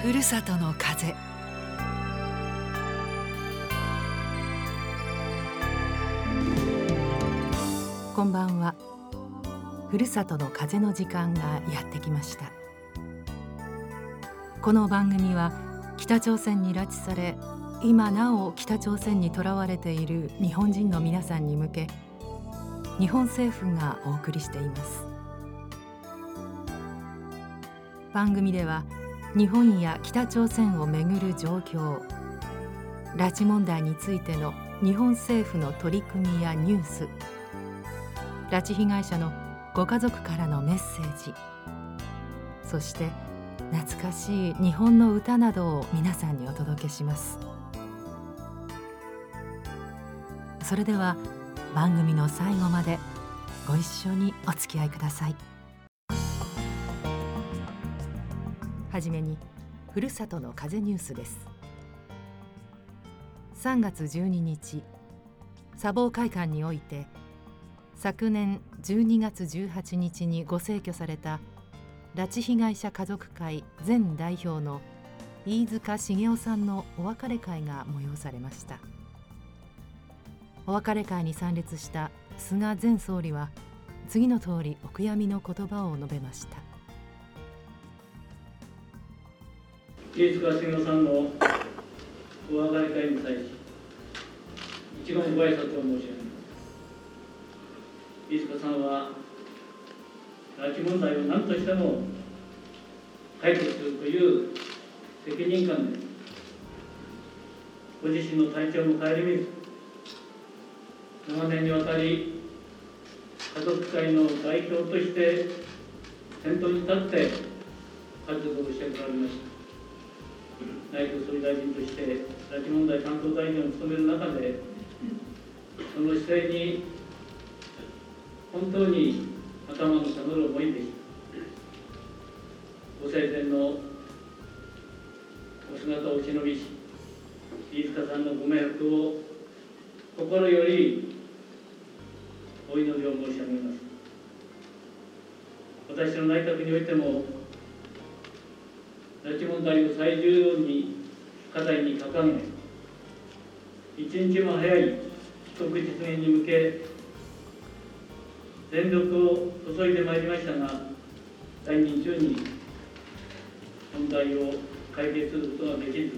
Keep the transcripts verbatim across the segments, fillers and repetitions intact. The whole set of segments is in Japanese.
ふるさとの風。こんばんは。ふるさとの風の時間がやってきました。この番組は北朝鮮に拉致され、今なお北朝鮮にとらわれている日本人の皆さんに向け、日本政府がお送りしています。番組では日本や北朝鮮をめぐる状況、拉致問題についての日本政府の取り組みやニュース、拉致被害者のご家族からのメッセージ、そして懐かしい日本の歌などを皆さんにお届けします。それでは番組の最後までご一緒にお付き合いください。はじめにふるさとの風ニュースです。さんがつじゅうににち、砂防会館において昨年じゅうにがつじゅうはちにちにご逝去された拉致被害者家族会前代表の飯塚繁雄さんのお別れ会が催されました。お別れ会に参列した菅前総理は次の通りお悔やみの言葉を述べました。 飯塚繁雄さんのお別れ会に際し、一言ご挨拶を申し上げます。飯塚さんは拉致問題を何としても解決するという責任感で、ご自身の体調も顧みず、長年にわたり家族会の代表として先頭に立って活動してこられました。内閣総理大臣として拉致問題担当大臣を務める中で、その姿勢に本当に頭の下がる思いでした。ご生前のお姿を忍びし、飯塚さんのご冥福を心よりお祈りを申し上げます。私の内閣においても、拉致問題を最重要に課題に掲げ、一日も早い帰国実現に向け全力を注いでまいりましたが、在任中に問題を解決することができず、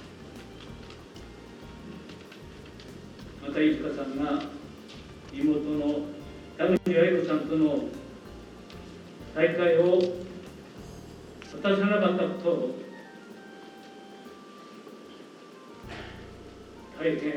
また飯塚さんが妹の田口愛子さんとの再会を果たさなかったことを大変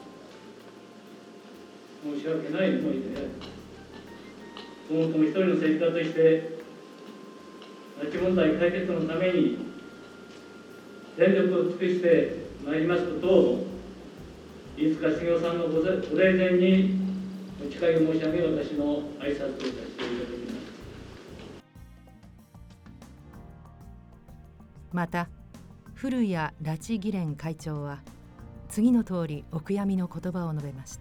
申し訳ない思いである。そもそも一人の政治家として拉致問題解決のために全力を尽くしてまいりますことを、飯塚繁雄さんのご霊前にお誓いを申し上げ、私の挨拶をさせていただきます。 また古谷拉致議連会長は次の通りお悔やみの言葉を述べました。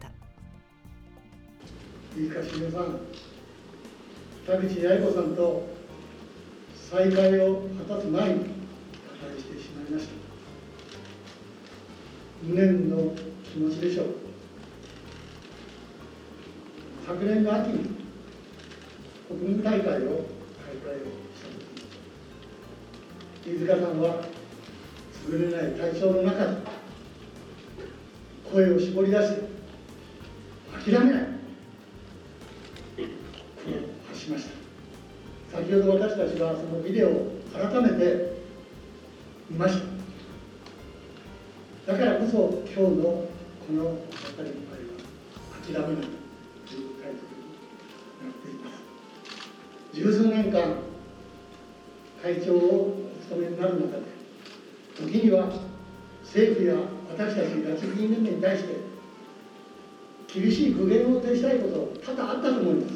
飯塚繁雄さん、田口八重子さんと再会を果たす前に他界してしまいました。無念の気持ちでしょう。昨年の秋に国民大会を開会をした時、飯塚さんは優れない体調の中で声を絞り出して諦めないと発しました。先ほど私たちはそのビデオを改めて見ました。だからこそ今日のこのやっぱりあれは諦めないというタイトルになっています。十数年間会長をお務めになる中で、時には政府や私たち拉致議員連盟に対して厳しい苦言を呈したいこと多々あったと思います。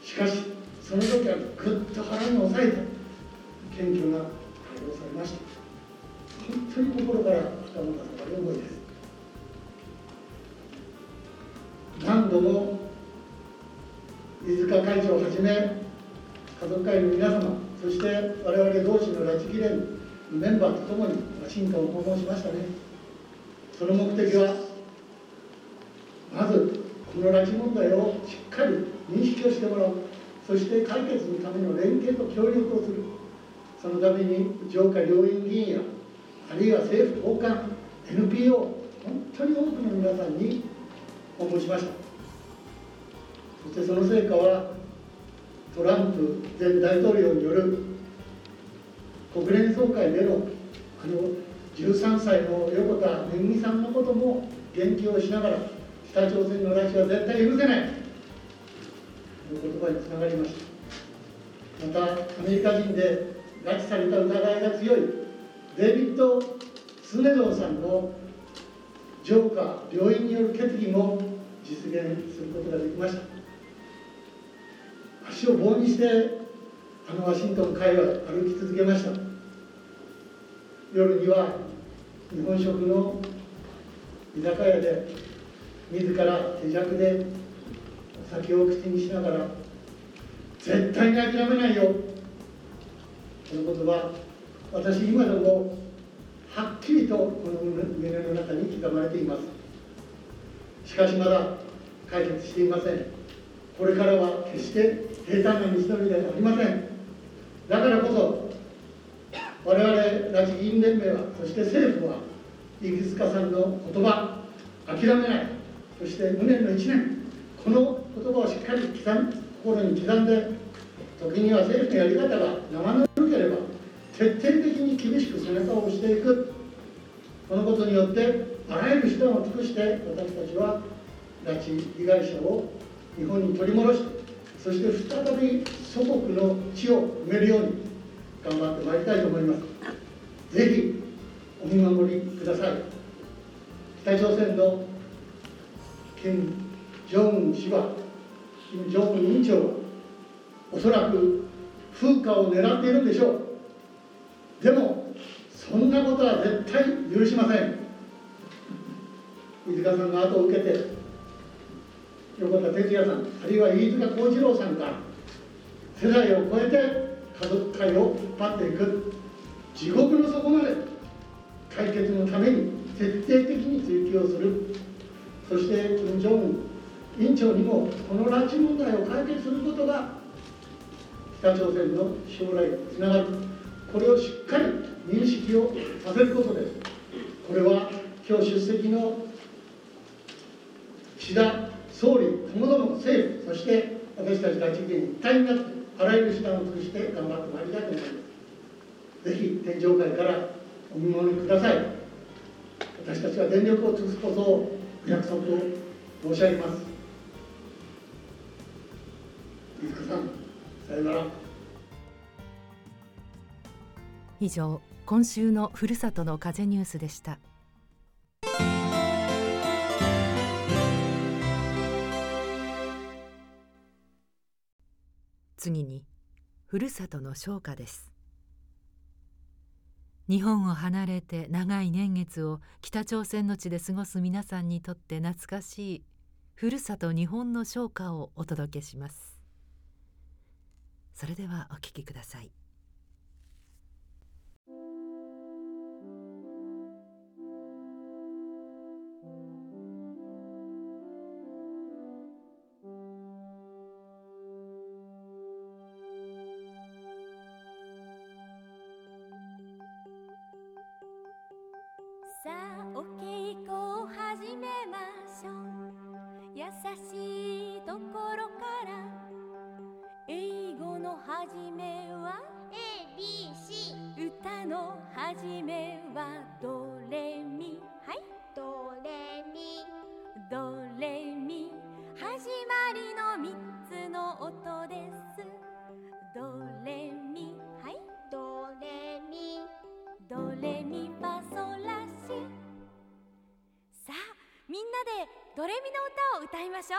しかしその時はぐっと腹に抑えて謙虚な対応をされました。本当に心から頭が下がる思いです。何度も飯塚会長をはじめ家族会の皆様、そして我々同志の拉致議連メンバーとともにワシントンを訪問しましたね。その目的はまずこの拉致問題をしっかり認識をしてもらう、そして解決のための連携と協力をする、そのために上下両院議員やあるいは政府高官 エヌピーオー 本当に多くの皆さんに訪問しました。そしてその成果はトランプ前大統領による国連総会でのあのじゅうさんさいの横田めぐみさんのことも言及をしながら、北朝鮮の拉致は絶対許せないという言葉につながりました。またアメリカ人で拉致された疑いが強いデイビッド・スネドンさんの上下両院による決議も実現することができました。足を棒にしてあのワシントン海岸歩き続けました。夜には日本食の居酒屋で自ら手酌でお酒を口にしながら絶対に諦めないよ、この言葉、私今でもはっきりとこの胸の中に刻まれています。しかしまだ解決していません。これからは決して平坦な道のりではありません。だからこそ我々拉致議員連盟は、そして政府は飯塚さんの言葉、諦めない、そして無念のいちねん、この言葉をしっかり刻ん心に刻んで、時には政府のやり方が生ぬるければ徹底的に厳しく背中を押していく、このことによってあらゆる手段を尽くして私たちは拉致被害者を日本に取り戻して、そして再び祖国の地を埋めるように頑張ってまいりたいと思います。ぜひお見守りください。北朝鮮の金正恩氏は、金正恩委員長はおそらく風化を狙っているんでしょう。でもそんなことは絶対許しません。飯塚さんの後を受けて横田哲也さん、あるいは飯塚幸次郎さんが世代を超えて家族会を引っ張っていく、地獄の底まで解決のために徹底的に追及をする、そして金正恩委員長にもこの拉致問題を解決することが北朝鮮の将来につながる、これをしっかり認識をさせることです。これは今日出席の岸田総理ともども政府、そして私たち拉致議員一体になってあらゆる手段を尽くして頑張ってまいりたいと思います。ぜひ天上界からお見守りください。私たちは全力を尽くすことを約束を申し上げます。飯塚さん、さよなら。 以上、今週のふるさとの風ニュースでした。次にふるさとの唱歌です。日本を離れて長い年月を北朝鮮の地で過ごす皆さんにとって懐かしいふるさと日本の唱歌をお届けします。それではお聴きください。 さあお稽古を始めましょう。優しいところから英語の始めは エービーシー、 歌の始めはドレミ、はい、ドレミドレミ、始まりのみっつの音です。ドレミ、はい、ドレミドレミファソラシ。さあみんなでドレミの歌を歌いましょ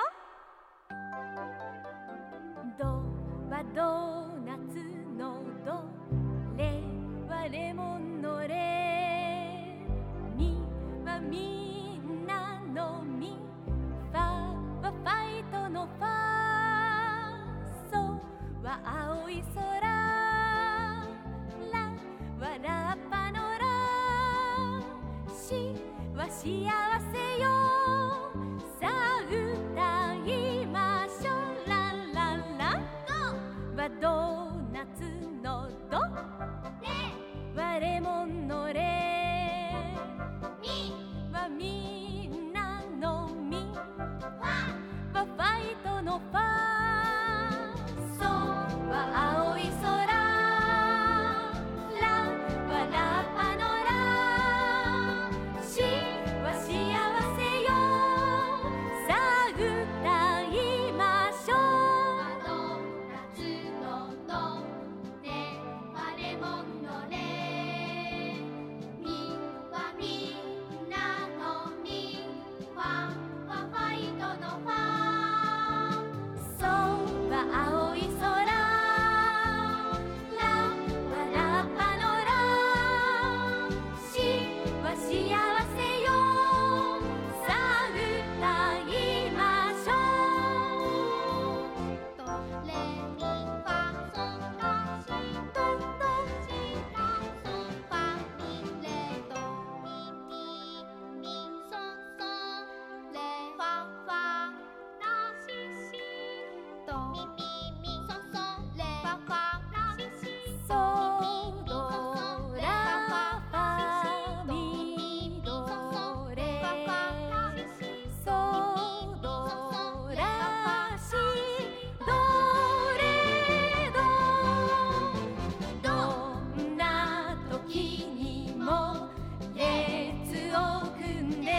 う。ドはドーナツのド、レはレモンのレ、ミはみんなのミ、ファはファイトのファ、ソは青い空、ラはラッパ幸せよさあ歌いましょうラララはドーナツのドはレモンのレはみんなのみはファイトのファソは青い空ラはラッパのラシは幸せよさあ歌いましょうドーナツのドレはレモンのレミはみんなのミファはファイトのファソは青い空ラはラッパのラシは幸せよさあ歌いましょうドレミファソラシドドシラソファミレドミミミソソレファファラシシドミミミソソレファファラシシソドラファミドレソドラシドレドどんな時にも列を組んで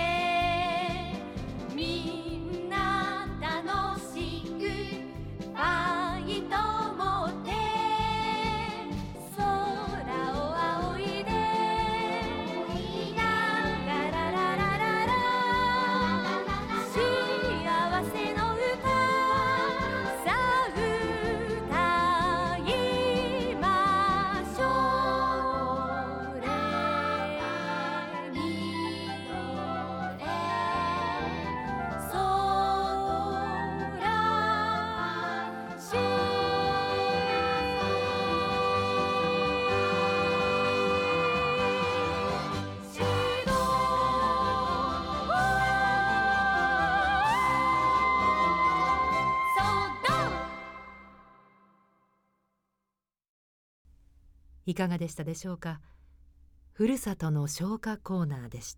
みんな楽しくファイト持って空を仰いでラララララララ幸せの歌さあ歌いましょうレミレソラシシドソドいかがでしたでしょうか。ふるさとの唱歌コーナーでした。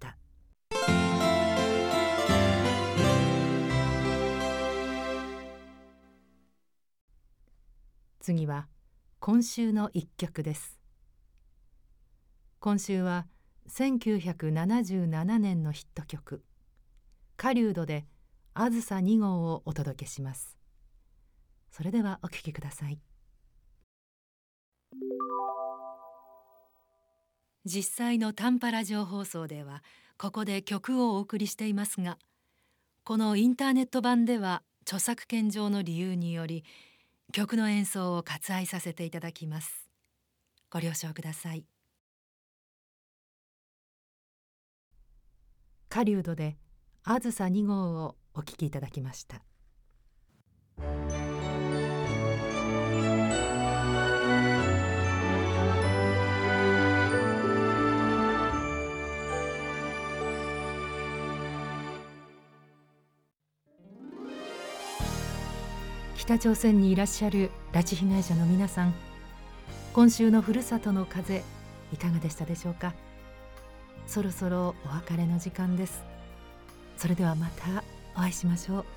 次は今週の一曲です。今週はせんきゅうひゃくななじゅうななねんのヒット曲「狩人」であずさに号をお届けします。それではお聴きください。実際の短波ラジオ放送ではここで曲をお送りしていますが、このインターネット版では著作権上の理由により曲の演奏を割愛させていただきます。ご了承ください。狩人であずさに号をお聴きいただきました。北朝鮮にいらっしゃる拉致被害者の皆さん、今週のふるさとの風いかがでしたでしょうか。そろそろお別れの時間です。それではまたお会いしましょう。